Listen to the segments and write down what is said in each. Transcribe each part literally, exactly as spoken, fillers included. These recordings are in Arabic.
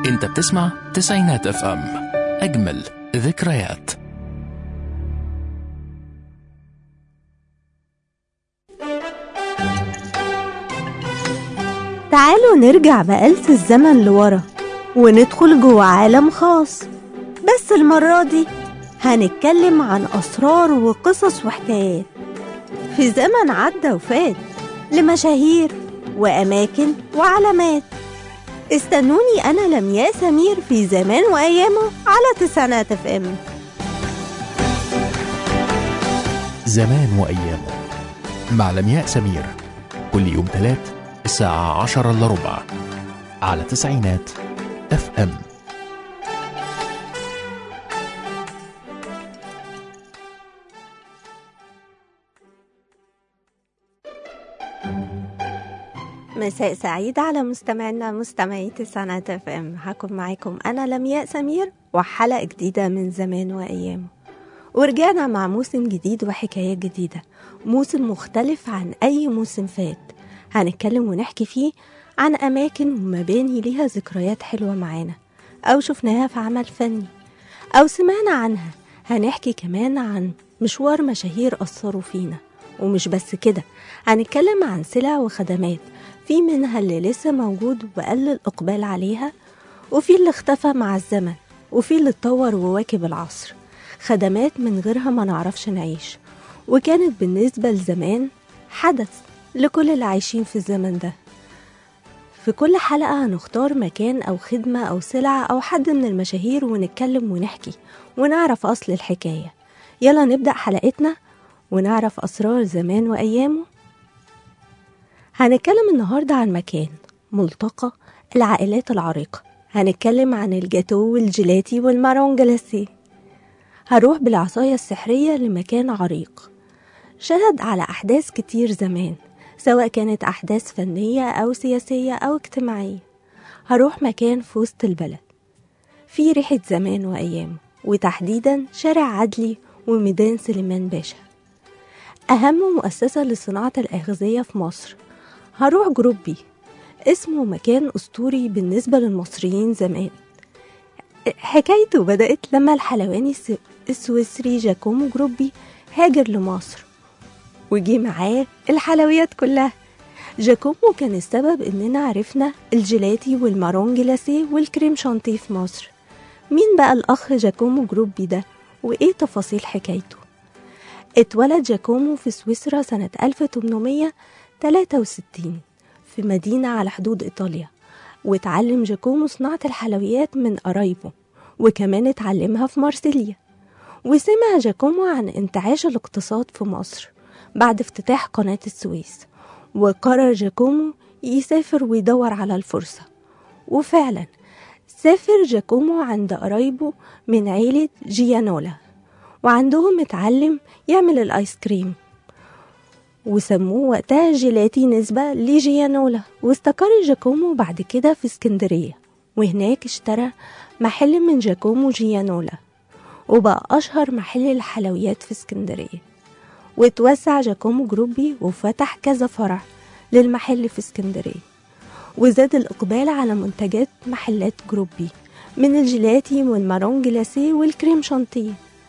انت بتسمع تسعينات اف ام، اجمل ذكريات. تعالوا نرجع بآلة الزمن لورا وندخل جوه عالم خاص، بس المرة دي هنتكلم عن أسرار وقصص وحكايات في زمن عدى وفات، لمشاهير وأماكن وعلامات. استنوني أنا لمياء سمير في زمان وأيامه على تسعينات اف ام. زمان وأيامه مع لمياء سمير، كل يوم ثلاث الساعة عشرة إلا ربع على تسعينات اف ام. مساء سعيد على مستمعينا مستمعي تسعينات اف ام. هكون معاكم أنا لمياء سمير وحلقة جديدة من زمان وأيامه، ورجعنا مع موسم جديد وحكايات جديدة، موسم مختلف عن أي موسم فات. هنتكلم ونحكي فيه عن أماكن ومباني ليها ذكريات حلوة معانا، أو شفناها في عمل فني أو سمعنا عنها. هنحكي كمان عن مشوار مشاهير أثروا فينا، ومش بس كده، هنتكلم عن سلع وخدمات، في منها اللي لسه موجود وقل الإقبال عليها، وفي اللي اختفى مع الزمن، وفي اللي اتطور وواكب العصر. خدمات من غيرها ما نعرفش نعيش، وكانت بالنسبة لزمان حدث لكل اللي عايشين في الزمن ده. في كل حلقة هنختار مكان أو خدمة أو سلعة أو حد من المشاهير ونتكلم ونحكي ونعرف أصل الحكاية. يلا نبدأ حلقتنا ونعرف أسرار زمان وأيامه. هنتكلم النهاردة عن مكان ملتقى العائلات العريقة. هنتكلم عن الجاتو والجيلاتي والمارون جلاسي. هروح بالعصاية السحرية لمكان عريق شهد على أحداث كتير زمان، سواء كانت أحداث فنية أو سياسية أو اجتماعية. هروح مكان في وسط البلد في ريحة زمان وأيامه، وتحديدا شارع عدلي وميدان سليمان باشا، أهم مؤسسة لصناعة الأغذية في مصر. هروح جروبي، اسمه مكان أسطوري بالنسبة للمصريين زمان. حكايته بدأت لما الحلواني السويسري جاكومو جروبي هاجر لمصر وجي معاه الحلويات كلها. جاكومو كان السبب اننا عرفنا الجيلاتي والمارون جلاسي والكريم شانتيه في مصر. مين بقى الأخ جاكومو جروبي ده وإيه تفاصيل حكايته؟ اتولد جاكومو في سويسرا سنة ألف وثمانمية وثلاثة وستين في مدينة على حدود إيطاليا، واتعلم جاكومو صناعة الحلويات من قرايبه، وكمان اتعلمها في مارسيليا. وسمع جاكومو عن انتعاش الاقتصاد في مصر بعد افتتاح قناة السويس، وقرر جاكومو يسافر ويدور على الفرصة. وفعلا سافر جاكومو عند قرايبه من عيلة جيانولا، وعندهم اتعلم يعمل الآيس كريم، وسموه وقتها جيلاتي نسبة لجيانولا. واستقر جاكومو بعد كده في اسكندرية، وهناك اشترى محل من جاكومو جيانولا، وبقى أشهر محل الحلويات في اسكندرية. وتوسع جاكومو جروبي وفتح كذا فرع للمحل في اسكندرية، وزاد الإقبال على منتجات محلات جروبي من الجيلاتي والمارون جلاسي والكريم شانتيه.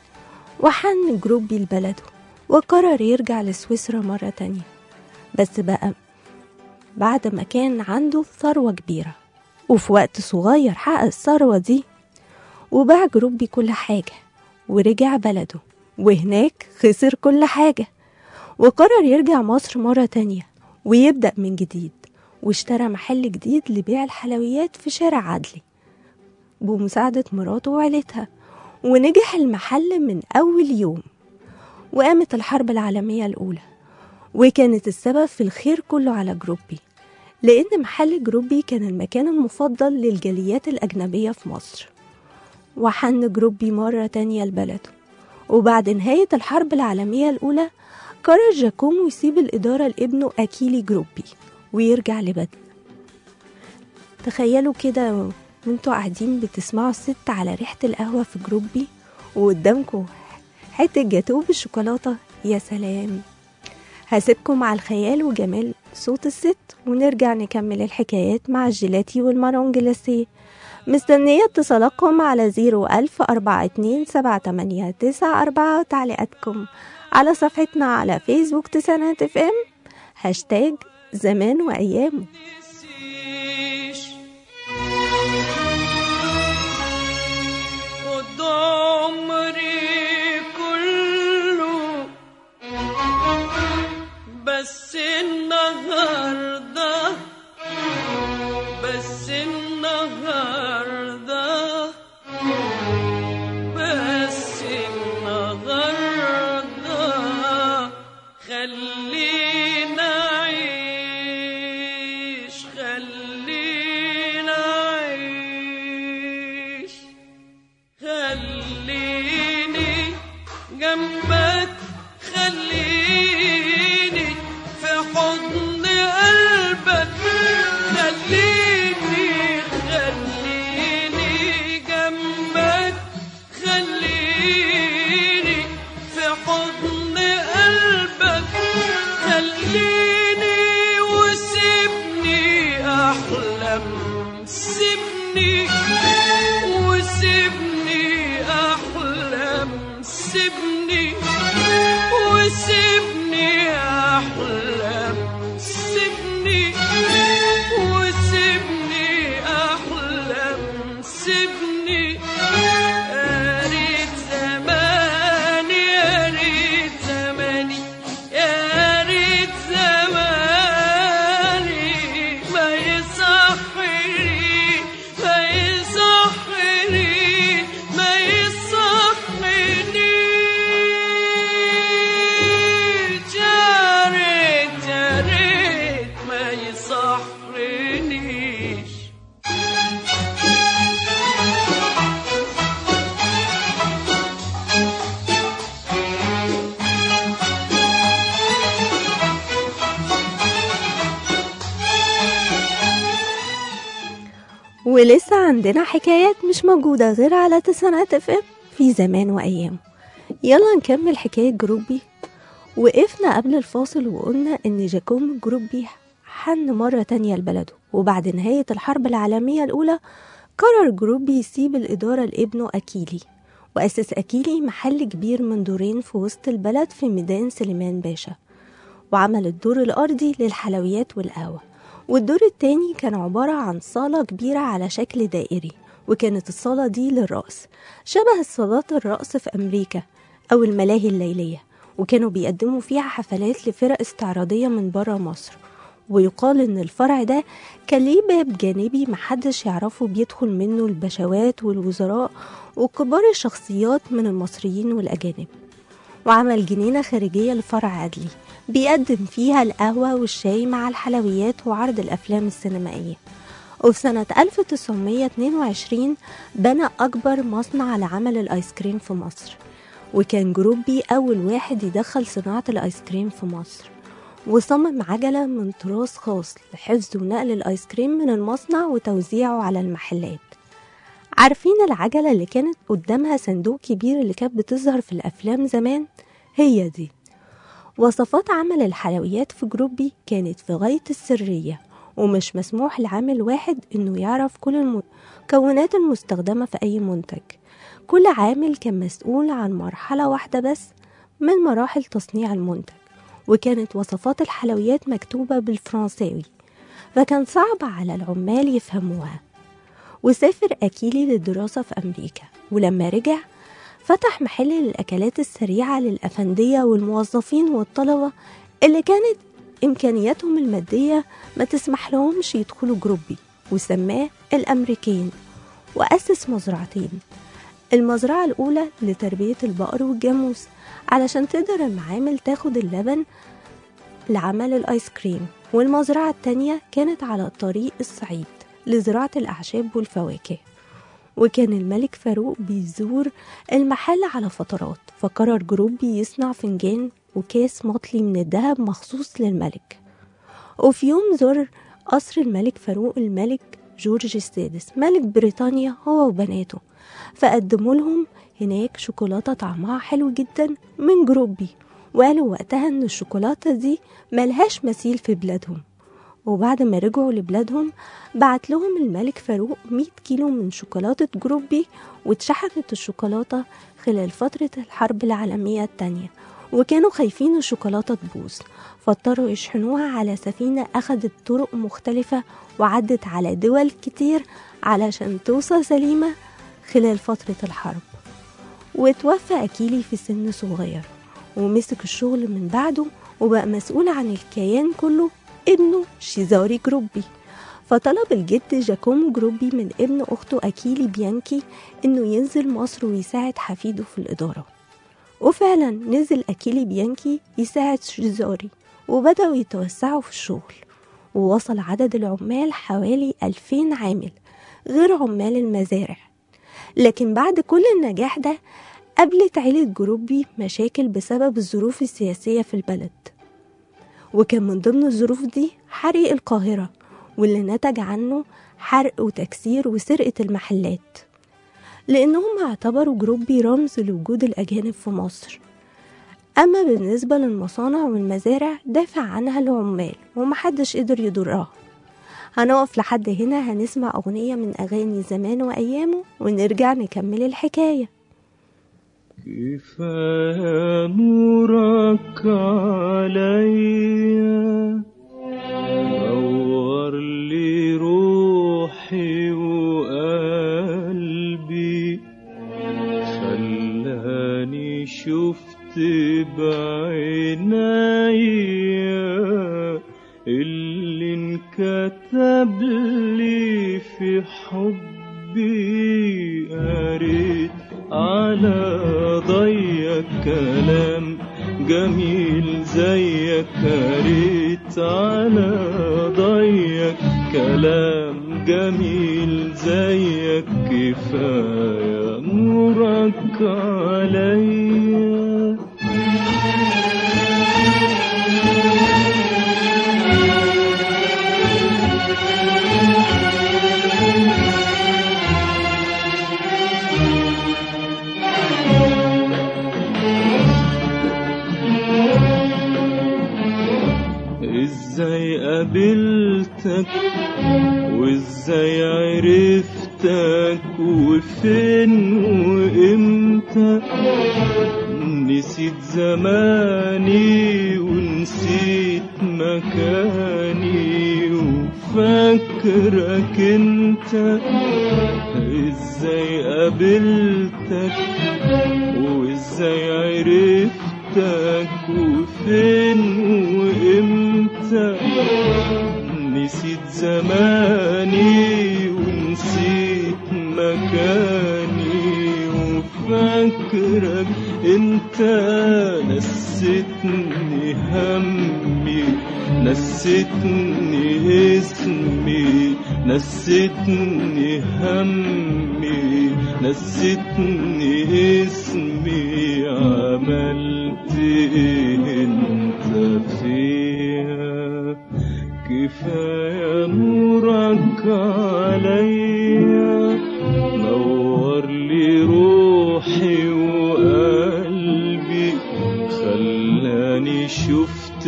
وحن جروبي لبلده وقرر يرجع لسويسرا مرة تانية، بس بقى بعد ما كان عنده ثروة كبيرة، وفي وقت صغير حقق الثروة دي وباع جروبي كل حاجة ورجع بلده، وهناك خسر كل حاجة، وقرر يرجع مصر مرة تانية ويبدأ من جديد. واشترى محل جديد لبيع الحلويات في شارع عدلي بمساعدة مراته وعيلتها، ونجح المحل من أول يوم. وقامت الحرب العالمية الأولى، وكانت السبب في الخير كله على جروبي، لأن محل جروبي كان المكان المفضل للجاليات الأجنبية في مصر. وحن جروبي مرة تانية لبلده، وبعد نهاية الحرب العالمية الأولى قرر جاكومو يسيب الإدارة لابنه أكيلي جروبي ويرجع لبلده. تخيلوا كده وانتوا قاعدين بتسمعوا الست على ريحة القهوة في جروبي، وقدامكم حتة جاتوه بالشوكولاتة. يا سلام! هسيبكم مع الخيال وجمال صوت الست، ونرجع نكمل الحكايات مع الجيلاتي والمارون جلاسيه. مستنية اتصالاتكم على زيرو ألف أربعة اتنين سبعة تمانية تسعة أربعة وتعليقاتكم على صفحتنا على فيسبوك تسعينات اف ام هاشتاج زمان وأيامه. بس النهاردة بس النهاردة بس النهاردة خلينا عيش خلينا عيش خليني جنبك خليني في حضن قلبك خليني خليني جنبك خليني في حضن قلبك خليني وسيبني أحلم سيبني وسيبني أحلم سيبني وسيبني أحلم سيبني وسيبني أحلم سيبني يا ريت زماني يا ريت زماني يا ريت زماني ما يصحني ما يصحني ما يصحني ولسه عندنا حكايات مش موجودة غير على تسعينات اف ام في زمان وأيامه. يلا نكمل حكاية جروبي. وقفنا قبل الفاصل وقلنا ان جاكوم جروبي حن مرة تانية لبلده، وبعد نهاية الحرب العالمية الأولى قرر جروبي يسيب الإدارة لابنه أكيلي، وأسس أكيلي محل كبير من دورين في وسط البلد في ميدان سليمان باشا، وعمل الدور الأرضي للحلويات والقهوة، والدور التاني كان عبارة عن صالة كبيرة على شكل دائري، وكانت الصالة دي للرقص شبه الصالات الرقص في أمريكا أو الملاهي الليلية، وكانوا بيقدموا فيها حفلات لفرق استعراضية من برا مصر. ويقال إن الفرع ده كان ليه باب جانبي محدش يعرفه بيدخل منه البشوات والوزراء وكبار الشخصيات من المصريين والأجانب. وعمل جنينة خارجية لفرع عدلي بيقدم فيها القهوة والشاي مع الحلويات وعرض الأفلام السينمائية. وفي سنة ألف وتسعمية اتنين وعشرين بنى أكبر مصنع لعمل الآيس كريم في مصر، وكان جروبي أول واحد يدخل صناعة الآيس كريم في مصر، وصمم عجلة من طراز خاص لحفظ ونقل الآيس كريم من المصنع وتوزيعه على المحلات. عارفين العجلة اللي كانت قدامها صندوق كبير اللي كانت بتظهر في الأفلام زمان؟ هي دي. وصفات عمل الحلويات في جروبي كانت في غاية السرية، ومش مسموح لعامل واحد إنه يعرف كل المكونات المستخدمة في أي منتج. كل عامل كان مسؤول عن مرحلة واحدة بس من مراحل تصنيع المنتج، وكانت وصفات الحلويات مكتوبة بالفرنساوي، فكان صعب على العمال يفهموها. وسافر أكيلي للدراسة في أمريكا، ولما رجع فتح محل للأكلات السريعة للأفندية والموظفين والطلبة اللي كانت إمكانياتهم المادية ما تسمح لهمش يدخلوا جروبي، وسماه الأمريكين. وأسس مزرعتين، المزرعة الأولى لتربية البقر والجاموس علشان تقدر المعامل تاخد اللبن لعمل الآيس كريم، والمزرعة التانية كانت على طريق الصعيد لزراعة الأعشاب والفواكه. وكان الملك فاروق بيزور المحل على فترات، فقرر جروبي يصنع فنجان وكاس مطلي من الذهب مخصوص للملك. وفي يوم زار قصر الملك فاروق الملك جورج السادس ملك بريطانيا هو وبناته، فقدموا لهم هناك شوكولاتة طعمها حلو جدا من جروبي، وقالوا وقتها ان الشوكولاتة دي ملهاش مثيل في بلادهم. وبعد ما رجعوا لبلادهم بعت لهم الملك فاروق مية كيلو من شوكولاتة جروبي، واتشحنت الشوكولاتة خلال فترة الحرب العالمية التانية، وكانوا خايفين الشوكولاتة تبوظ، فاضطروا يشحنوها على سفينة أخدت طرق مختلفة وعدت على دول كتير علشان توصل سليمة خلال فترة الحرب. وتوفى أكيلي في سن صغير، ومسك الشغل من بعده وبقى مسؤول عن الكيان كله ابنه شيزاري جروبي. فطلب الجد جاكومو جروبي من ابن أخته أكيلي بيانكي إنه ينزل مصر ويساعد حفيده في الإدارة، وفعلا نزل أكيلي بيانكي يساعد شيزاري، وبدأوا يتوسعوا في الشغل، ووصل عدد العمال حوالي ألفين عامل غير عمال المزارع. لكن بعد كل النجاح ده قابلت عيلة جروبي مشاكل بسبب الظروف السياسية في البلد، وكان من ضمن الظروف دي حريق القاهرة، واللي نتج عنه حرق وتكسير وسرقة المحلات، لأنهم اعتبروا جروبي رمز لوجود الأجانب في مصر. أما بالنسبة للمصانع والمزارع دافع عنها العمال ومحدش قدر يضرها. هنقف لحد هنا، هنسمع أغنية من أغاني زمان وأيامه ونرجع نكمل الحكاية. كفاية نورك عليا نور لي روحي وقلبي، خلاني شفت بعينيا اللي انكتب لي في حبي، قريت على ضيق كلام جميل زيك، قريت على ضيق كلام جميل زيك، كفاية نورك عليا. ازاي قابلتك وازاي عرفتك وفين وامتى، نسيت زماني ونسيت مكاني وفاكرك انت. ازاي قابلتك وازاي عرفتك وفين وامتى، نسيت زماني ونسيت مكاني وفاكرك انت. نسيتني همي نسيتني اسمي، نسيتني همي نسيتني اسمي، عملت ايه انت فيها؟ كفاية نورك عليا نور لي روحي وقلبي، خلاني شفت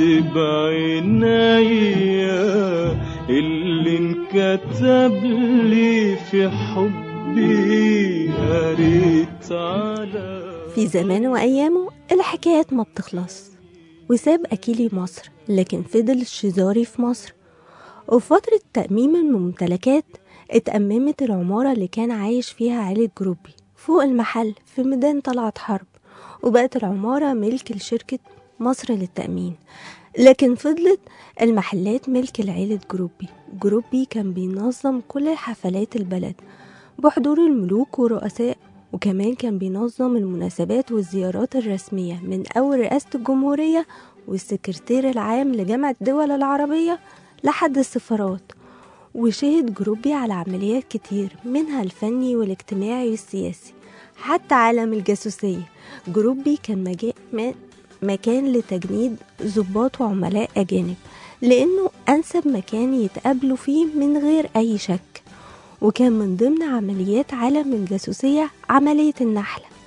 بعينيا اللي انكتب لي في حبي، قريت على. في زمان وأيامه الحكايات ما بتخلص، وساب أكيلي مصر، لكن فضل شيزاري في مصر. وفي فترة تأميم الممتلكات اتأممت العمارة اللي كان عايش فيها عائلة جروبي فوق المحل في ميدان طلعت حرب، وبقت العمارة ملك لشركة مصر للتأمين، لكن فضلت المحلات ملك لعائلة جروبي. جروبي كان بينظم كل حفلات البلد بحضور الملوك ورؤساء، وكمان كان بينظم المناسبات والزيارات الرسمية من أول رئاسة الجمهورية والسكرتير العام لجامعة الدول العربية لحد السفارات. وشهد جروبي على عمليات كتير، منها الفني والاجتماعي والسياسي، حتى عالم الجاسوسية. جروبي كان مجا... مكان لتجنيد ضباط وعملاء أجانب، لأنه أنسب مكان يتقابلوا فيه من غير أي شك. وكان من ضمن عمليات عالم الجاسوسية عملية النحلة.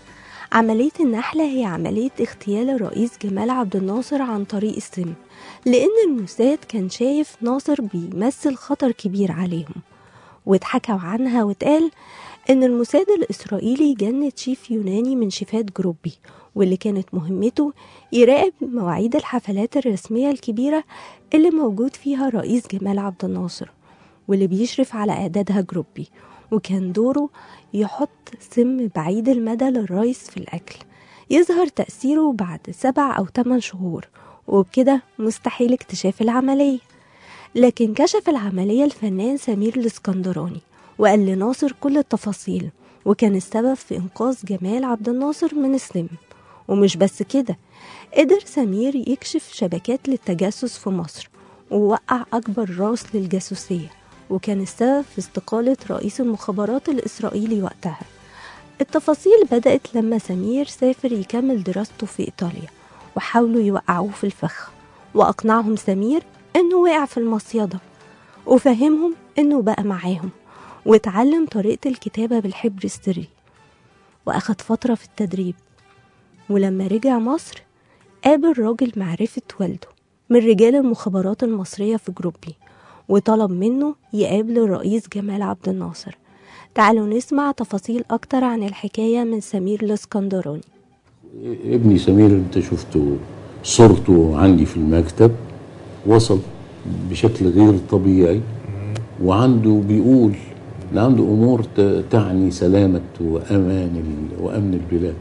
عملية النحلة هي عملية اغتيال الرئيس جمال عبد الناصر عن طريق السم، لأن الموساد كان شايف ناصر بيمثل خطر كبير عليهم، واتحكوا عنها واتقال إن الموساد الإسرائيلي جند شيف يوناني من شيفات جروبي، واللي كانت مهمته يراقب مواعيد الحفلات الرسمية الكبيرة اللي موجود فيها رئيس جمال عبد الناصر، واللي بيشرف على إعدادها جروبي، وكان دوره يحط سم بعيد المدى للرئيس في الأكل يظهر تأثيره بعد سبع أو ثمان شهور، وبكده مستحيل اكتشاف العملية. لكن كشف العملية الفنان سمير الاسكندراني وقال لناصر كل التفاصيل، وكان السبب في إنقاذ جمال عبد الناصر من السم. ومش بس كده، قدر سمير يكشف شبكات للتجسس في مصر ووقع أكبر راس للجاسوسية، وكان السبب في استقالة رئيس المخابرات الإسرائيلي وقتها. التفاصيل بدأت لما سمير سافر يكمل دراسته في إيطاليا، وحاولوا يوقعوه في الفخ، وأقنعهم سمير إنه وقع في المصيدة، وفهمهم إنه بقى معاهم، واتعلم طريقة الكتابة بالحبر السري، وأخد فترة في التدريب. ولما رجع مصر قابل راجل معرفة والده من رجال المخابرات المصرية في جروبي، وطلب منه يقابل الرئيس جمال عبد الناصر. تعالوا نسمع تفاصيل أكتر عن الحكاية من سمير الاسكندراني. ابني سمير انت شفته صورته عندي في المكتب، وصل بشكل غير طبيعي، وعنده بيقول ان عنده امور تعني سلامة وامان وامن البلاد.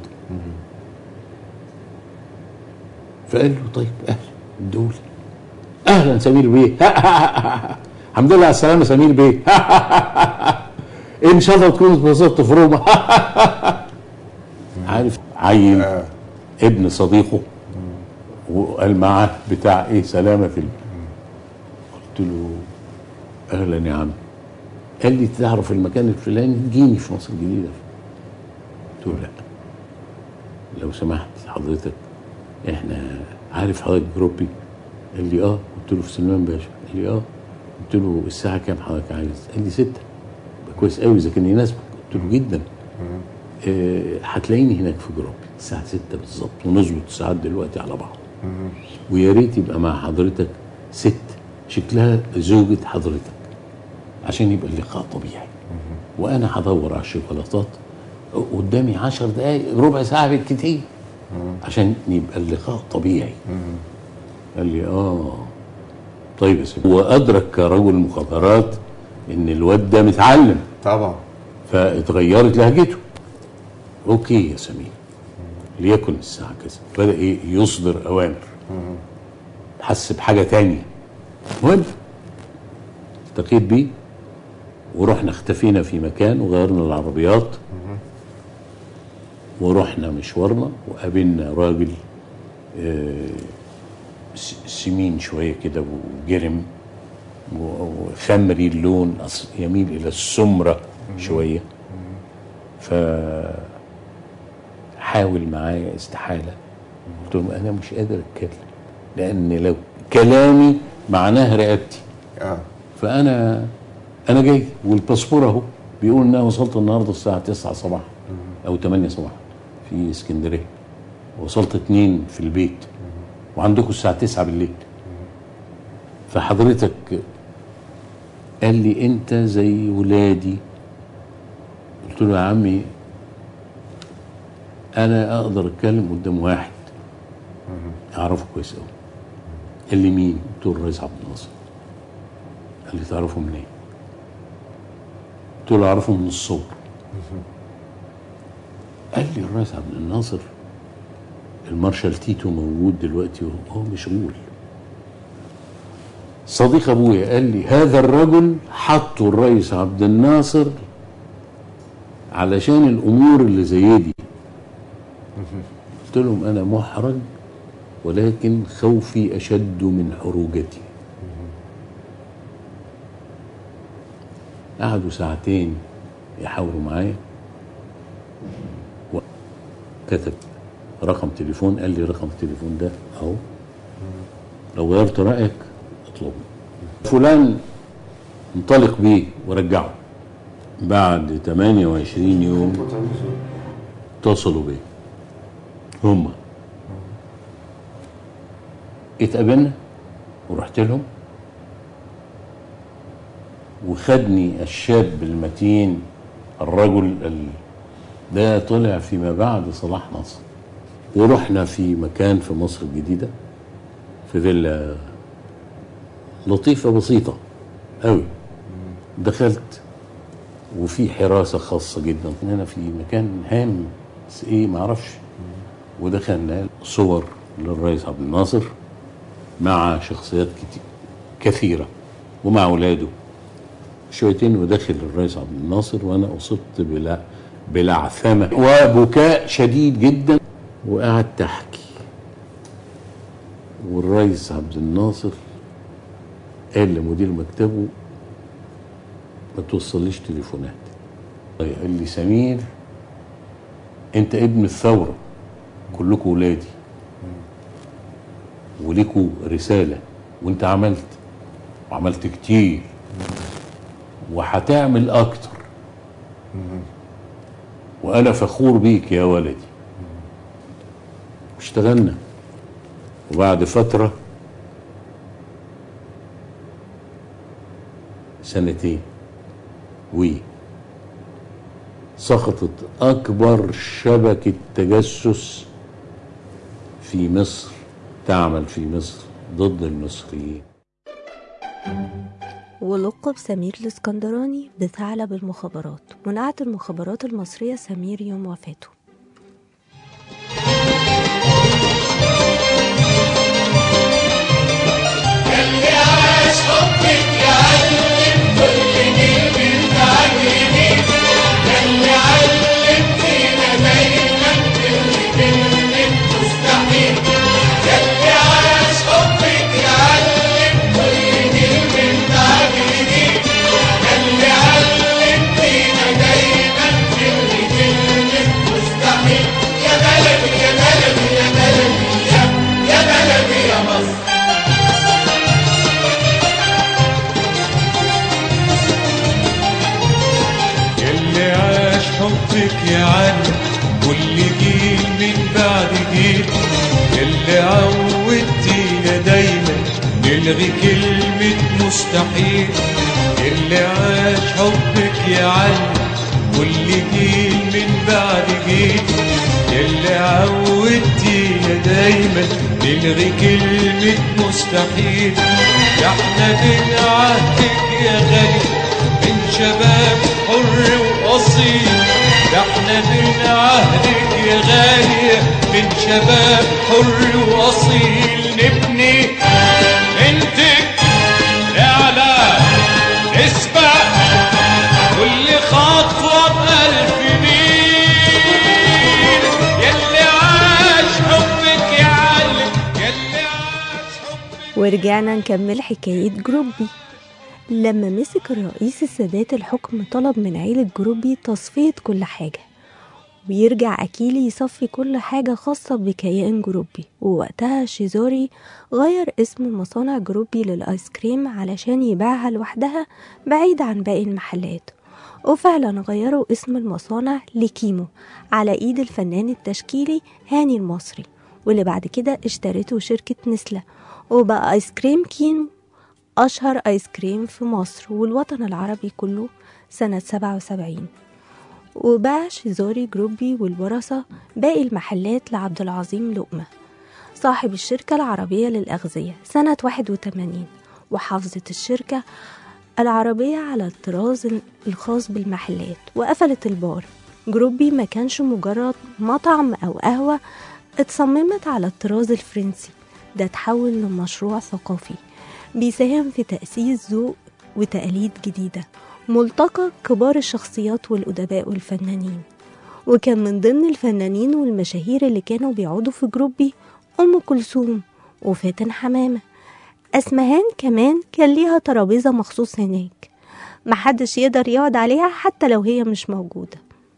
فقال له طيب اهلا الدول، اهلا سمير بيه. الحمد لله على السلامة سمير بيه. ان شاء الله تكون اتبسطت في روما. عارف عيل ابن صديقه وقال معاه بتاع ايه سلامة في ال... قلت له اهلا يا عم. قال لي تعرف المكان الفلاني؟ جيني في مصر الجديدة. قلت له لا لو سمحت حضرتك احنا عارف حضرتك جروبي؟ قال لي اه. قلت له في سلمان باشا. قال لي اه. قلت له الساعة كام حضرتك عايز؟ قال لي ستة. كويس قوي اذا كان يناسبك. قلت له جدا. هتلاقيني آه هناك في جروبي الساعة ستة بالظبط، ونظبط الساعات دلوقتي على بعض. ويا ريت يبقى مع حضرتك ست شكلها زوجة حضرتك عشان يبقى اللقاء طبيعي. وانا هدور على الشوكولاتات قدامي عشر دقايق ربع ساعة بالكتير عشان يبقى اللقاء طبيعي. قال لي اه طيب يا سيدي. هو ادرك كرجل مخابرات ان الواد ده متعلم طبعا، فاتغيرت لهجته. اوكي يا سمير ليكن الساعة كذا. بدأ ايه يصدر اوامر، حس بحاجة تانية. المهم التقيت بيه ورحنا اختفينا في مكان وغيرنا العربيات ورحنا مشوارنا، وقابلنا راجل آه سمين شوية كده وجرم وخمري اللون، يميل الى السمرة شوية. فحاول معايا استحالة. قلت له انا مش قادر اتكلم لان لو كلامي معناه رقبتي. فانا انا جاي والباسبور اهو بيقول ان انا وصلت النهارده الساعة تسعة صباحا او تمانية صباحا في اسكندرية، وصلت اتنين في البيت، وعندكم الساعة تسعة بالليل. فحضرتك قال لي انت زي ولادي. قلت له يا عمي انا اقدر اتكلم قدام واحد اعرفه كويس قوي. قال لي مين؟ قلت له الرئيس عبد الناصر. قال لي تعرفه منين؟ قلت له اعرفه من الصور. قال لي الرئيس عبد الناصر المارشال تيتو موجود دلوقتي وهو مشغول. صديق ابويا قال لي هذا الرجل حطوا الرئيس عبد الناصر علشان الامور اللي زي دي. قلت لهم انا محرج ولكن خوفي اشد من حروجتي. قعدوا ساعتين يحاوروا معايا، وكتب رقم تليفون. قال لي رقم التليفون ده اهو، لو غيرت رايك اطلبني. فلان انطلق بيه ورجعه. بعد تمانية وعشرين يوم اتصلوا بيه هما اتقابلنا ورحت لهم، وخدني الشاب المتين الرجل ال... ده طلع فيما بعد صلاح نصر، ورحنا في مكان في مصر الجديدة في فيلا لطيفة بسيطة قوي. دخلت وفي حراسة خاصة جدا، هنا في مكان هام بس ايه معرفش. ودخلنا صور للرئيس عبد الناصر مع شخصيات كتير كثيرة ومع اولاده شويتين، وداخل الرئيس عبد الناصر وانا اصبت بلا بلعثمة وبكاء شديد جدا، وقعدت احكي. والرئيس عبد الناصر قال لمدير مكتبه ما توصليش تليفونات. قال لي سمير انت ابن الثورة، كلكم ولادي وليكوا رسالة، وانت عملت وعملت كتير وهتعمل اكتر، وانا فخور بيك يا ولدي. اشتغلنا، وبعد فترة سنتين وي سقطت اكبر شبكة تجسس في مصر تعمل في مصر ضد المصريين. ولقب سمير الاسكندراني بثعلب المخابرات، ونعت المخابرات المصرية سمير يوم وفاته. اللي عاش حبك يعلم كل جيل من تعليمي، اللي علمتينا دايما كل كلمة مستحيل، اللي عاش حبك يعلم كل جيل من تعليمي، اللي علمتينا دايما كل كلمة مستحيل. يا بلدي يا بلدي يا بلدي يا يا بلدي يا مصر. اللي عاش حبك يعلم كل جيل من بعد جيل، اللي عودتينا دايما نلغي كلمة مستحيل، اللي عاش حبك يعلم كل جيل من بعد جيل، اللي عودتينا دايما نلغي كلمة مستحيل. يا احنا من عهدك يا غالي من شباب حر وأصيل، ده احنا من عهدك يا غالي من شباب حر وأصيل، نبني انتك نعلى نسبق كل خطوة بألف ميل، يلي عاش حبك يعلم يلي عاش حبك. ورجعنا نكمل حكاية جروبي. لما مسك الرئيس السادات الحكم طلب من عيلة جروبي تصفية كل حاجة، ويرجع أكيلي يصفي كل حاجة خاصة بكيان جروبي. ووقتها شيزوري غير اسم مصانع جروبي للآيس كريم علشان يبيعها لوحدها بعيد عن باقي المحلات، وفعلا غيروا اسم المصانع لكيمو على ايد الفنان التشكيلي هاني المصري، واللي بعد كده اشترته شركة نسلة، وبقى آيس كريم كيمو أشهر آيس كريم في مصر والوطن العربي كله سنة سبعة وسبعين. وباع شيزوري جروبي والورثة باقي المحلات لعبد العظيم لقمة صاحب الشركة العربية للأغذية سنة واحد وثمانين، وحافظت الشركة العربية على الطراز الخاص بالمحلات وقفلت البار. جروبي ما كانش مجرد مطعم أو قهوة اتصممت على الطراز الفرنسي، ده تحول لمشروع ثقافي بيساهم في تأسيس ذوق وتقاليد جديدة، ملتقى كبار الشخصيات والأدباء والفنانين. وكان من ضمن الفنانين والمشاهير اللي كانوا بيقعدوا في جروبي أم كلثوم وفاتن حمامة. أسمهان كمان كان ليها ترابيزة مخصوص هناك محدش يقدر يقعد عليها حتى لو هي مش موجودة.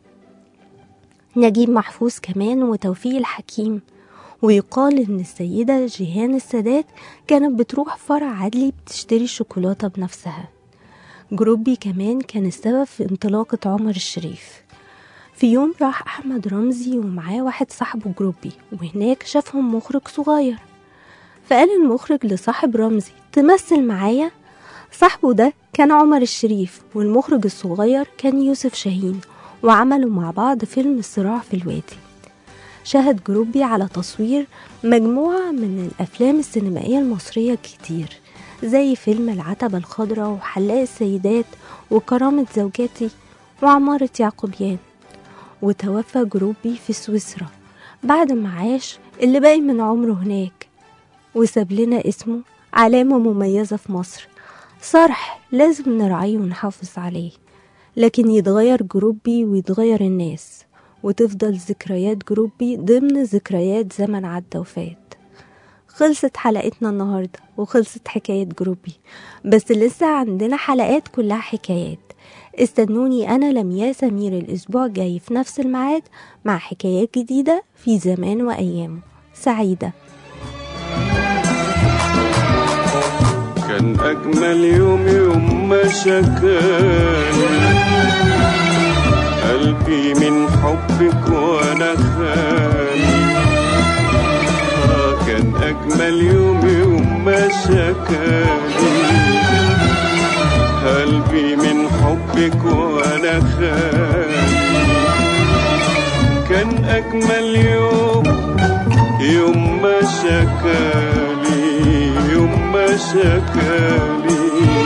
نجيب محفوظ كمان وتوفيق الحكيم. ويقال إن السيدة جيهان السادات كانت بتروح فرع عدلي بتشتري شوكولاتة بنفسها. جروبي كمان كان السبب في انطلاقة عمر الشريف في يوم راح أحمد رمزي ومعاه واحد صاحبه جروبي، وهناك شافهم مخرج صغير، فقال المخرج لصاحب رمزي تمثل معايا. صاحبه ده كان عمر الشريف، والمخرج الصغير كان يوسف شاهين، وعملوا مع بعض فيلم الصراع في الوادي. شاهد جروبي على تصوير مجموعة من الأفلام السينمائية المصرية كتير، زي فيلم العتبة الخضراء وحلاق السيدات وكرامة زوجاتي وعمارة يعقوبيان. وتوفى جروبي في سويسرا بعد ما عاش اللي باقي من عمره هناك، وساب لنا اسمه علامة مميزة في مصر، صرح لازم نرعيه ونحافظ عليه. لكن يتغير جروبي ويتغير الناس، وتفضل ذكريات جروبي ضمن ذكريات زمن عدى وفات. خلصت حلقتنا النهاردة وخلصت حكاية جروبي، بس لسه عندنا حلقات كلها حكايات. استنوني أنا لمياء سمير الأسبوع الجاي في نفس الميعاد مع حكايات جديدة في زمان وأيامه. سعيدة. كان أجمل يوم يوم ما شكاني قلبي من حبك وأنا خالي. آه كان أجمل يوم يوم ما شكاني قلبي من حبك وأنا خالي. كان أجمل يوم يوم ما شكالي يوم ما شكالي.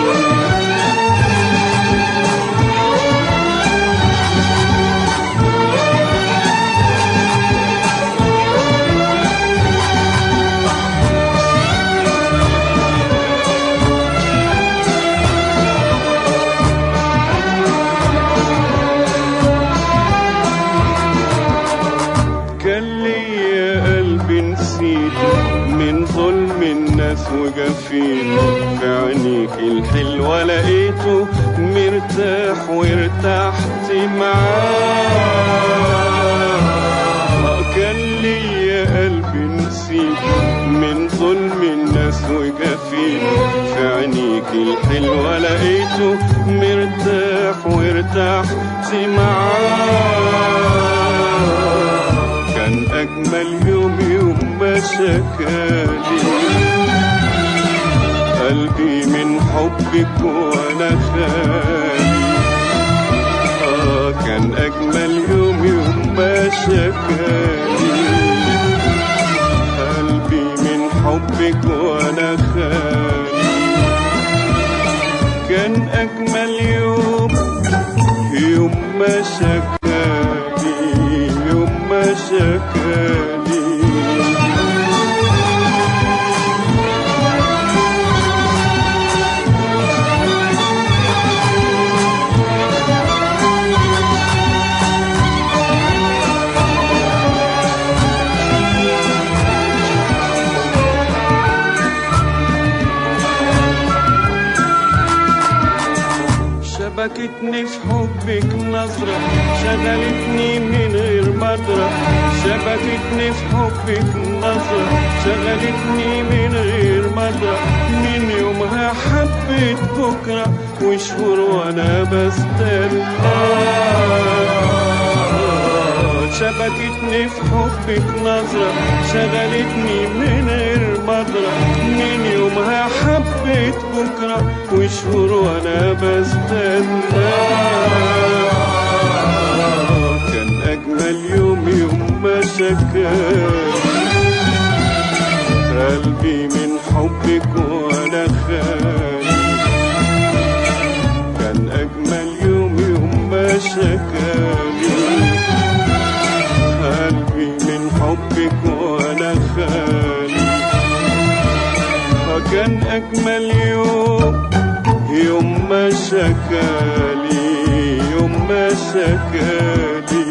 من ظلم الناس وجفيت في عينيك الحلوة لقيته مرتاح وارتحت معاه. كان ليا قلبي نسيت من ظلم الناس وجفيت في عينيك الحلوة لقيته مرتاح وارتحت معاه. كان أجمل يوم يوم ما شكالي قلبي من حبك وأنا خالي. آه كان أجمل يوم يوم ما شكالي قلبي من حبك وأنا خالي. كان أجمل يوم يوم ما شكالي يوم ما شكالي. شبكتني في حبك نظرة شغلتني من غير مطرة. شبكتني في حبك نظرة شغلتني من غير مطرة. من يومها حبيت بكرة وشهور وانا بستنى. شبكتني في حبك نظرة شغلتني من غير مطرة. من يومها حبيت بكرة وشهور وانا بستنى. كان أجمل يوم يوم ما شكالي قلبي من حبك وانا خالي. كان أجمل يوم يوم ما شكالي قلبي من حبك وانا خالي. كان أجمل يوم يوم ما شكالي يوم ما شكالي.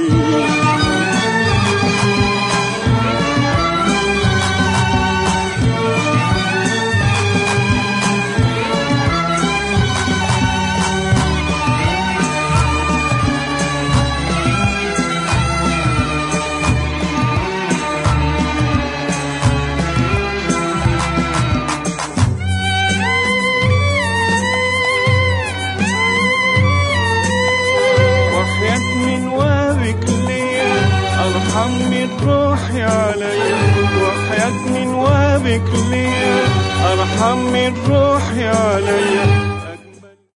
من ارحم من روحي عليا وحياة من وابك ليا ارحم من روحي عليا